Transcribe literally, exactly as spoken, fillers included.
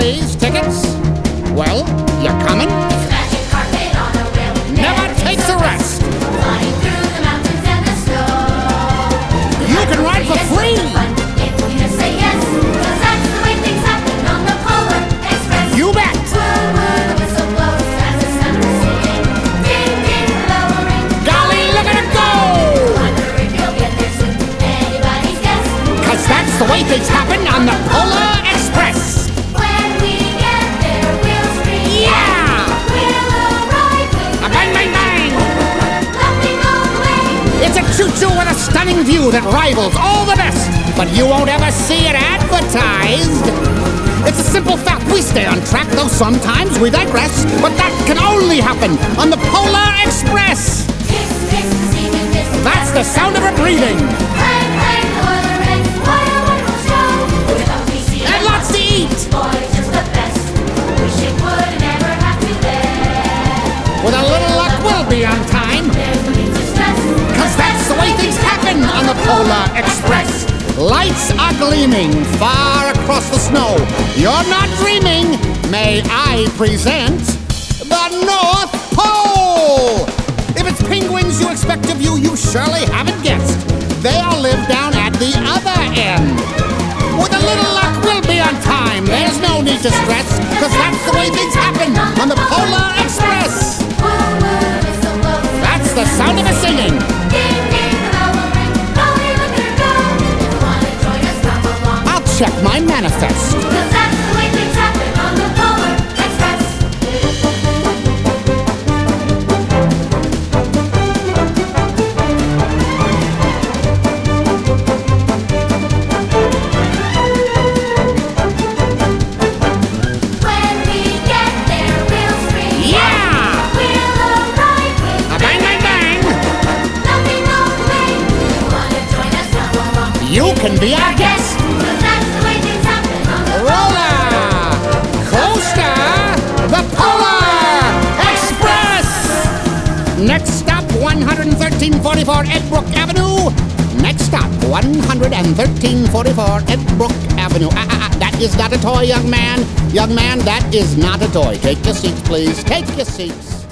please. Tickets? Well, you're coming? It's a magic carpet on a rail. Never takes a rest. Flying through the mountains and the snow. You can ride for free. If you just say yes, 'cause that's the way things happen on the Polar Express. You bet. Woo woo, the whistle blows as the sound is singing. Ding ding, the bell will ring. Golly, look at it go! Wonder if you'll get there soon. Anybody's guess. 'Cause that's the way things happen on the Polar Express. When we get there, we'll scream. Yeah! We'll arrive with A bang, bang, bang! laughing all the way. It's a choo-choo with a stunning view that rivals all the best, but you won't ever see it advertised. It's a simple fact, we stay on track, though sometimes we digress, but that can only happen on the Polar Express. Kiss, kiss, the steaming kiss. That's the sound of her breathing. Clang, clang, the weather ends. What a wonderful show. With O T C And lots to eat. Boy, just the best. Wish it would never have to end. With a little luck, we'll be on time, There's no need to stress. 'cause that's the way things happen on the Polar Express. Lights are gleaming far across the snow. You're not dreaming. May I present the North Pole? If it's penguins you expect of you, you surely haven't guessed. They all live down at the other end. With a little luck, we'll be on time. There's no need to stress, 'cause that's the way things happen on the Polar Express. Woo woo, whistle blows. That's the sound of her singing. Ding ding, the bell will ring. Golly, look at her go. If you wanna join us, come along. I'll check my manifest. 'Cause that's the way things happen on the Polar Express. When we get there, we'll scream. Yeah! We'll arrive with A bang, bang, bang! nothing all the way. If you wanna join us, come along. You can be our guest. 'Cause that's the way things happen on the Roller Coaster, the Polar Express. Next stop, one thirteen forty-four Edbrook Avenue. Next stop, one thirteen forty-four Edbrook Avenue. Ah, ah, ah, that is not a toy, young man. Young man, that is not a toy. Take your seats, please. Take your seats.